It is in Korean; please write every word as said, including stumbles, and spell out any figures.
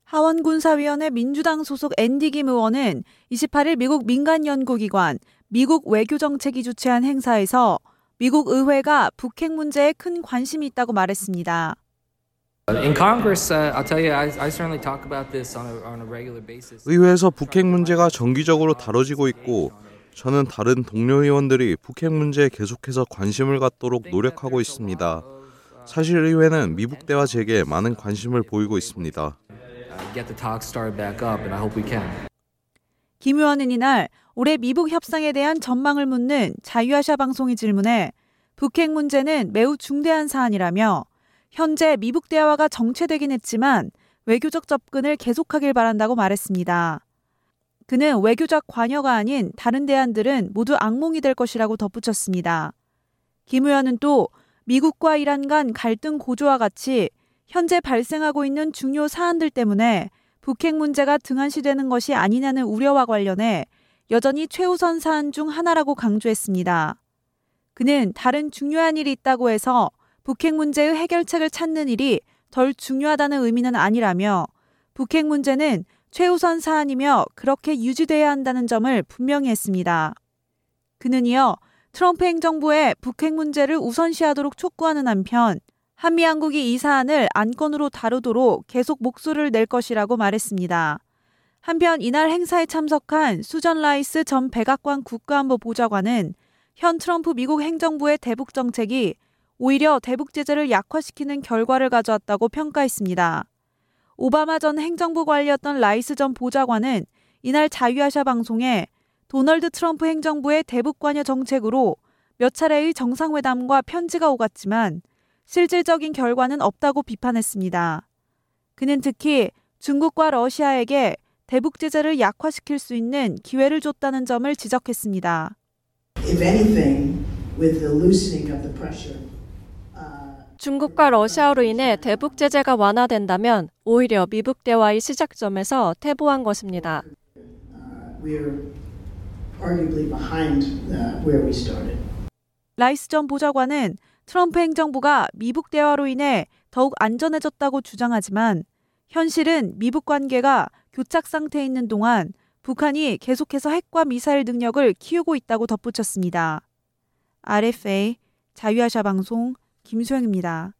하원군사위원회 민주당 소속 앤디 김 의원은 이십팔 일 미국 민간연구기관 미국 외교정책이 주최한 행사에서 미국 의회가 북핵 문제에 큰 관심이 있다고 말했습니다. 의회에서 북핵 문제가 정기적으로 다뤄지고 있고 저는 다른 동료 의원들이 북핵 문제에 계속해서 관심을 갖도록 노력하고 있습니다. 사실 의회는 미북 대화 재개에 많은 관심을 보이고 있습니다. 김 의원은 이날 올해 미북 협상에 대한 전망을 묻는 자유아시아 방송의 질문에 북핵 문제는 매우 중대한 사안이라며 현재 미북 대화가 정체되긴 했지만 외교적 접근을 계속하길 바란다고 말했습니다. 그는 외교적 관여가 아닌 다른 대안들은 모두 악몽이 될 것이라고 덧붙였습니다. 김 의원은 또 미국과 이란 간 갈등 고조와 같이 현재 발생하고 있는 중요 사안들 때문에 북핵 문제가 등한시되는 것이 아니냐는 우려와 관련해 여전히 최우선 사안 중 하나라고 강조했습니다. 그는 다른 중요한 일이 있다고 해서 북핵 문제의 해결책을 찾는 일이 덜 중요하다는 의미는 아니라며 북핵 문제는 최우선 사안이며 그렇게 유지돼야 한다는 점을 분명히 했습니다. 그는 이어 트럼프 행정부에 북핵 문제를 우선시하도록 촉구하는 한편 한미양국이 이 사안을 안건으로 다루도록 계속 목소리를 낼 것이라고 말했습니다. 한편 이날 행사에 참석한 수전 라이스 전 백악관 국가안보 보좌관은 현 트럼프 미국 행정부의 대북 정책이 오히려 대북 제재를 약화시키는 결과를 가져왔다고 평가했습니다. 오바마 전 행정부 관리였던 라이스 전 보좌관은 이날 자유아시아 방송에 도널드 트럼프 행정부의 대북 관여 정책으로 몇 차례의 정상회담과 편지가 오갔지만 실질적인 결과는 없다고 비판했습니다. 그는 특히 중국과 러시아에게 대북 제재를 약화시킬 수 있는 기회를 줬다는 점을 지적했습니다. If anything, with the loosening of the pressure, 중국과 러시아로 인해 대북 제재가 완화된다면 오히려 미북 대화의 시작점에서 퇴보한 것입니다. 라이스 전 보좌관은 트럼프 행정부가 미북 대화로 인해 더욱 안전해졌다고 주장하지만 현실은 미북 관계가 교착 상태에 있는 동안 북한이 계속해서 핵과 미사일 능력을 키우고 있다고 덧붙였습니다. 알에프에이 자유아시아 방송 김소영입니다.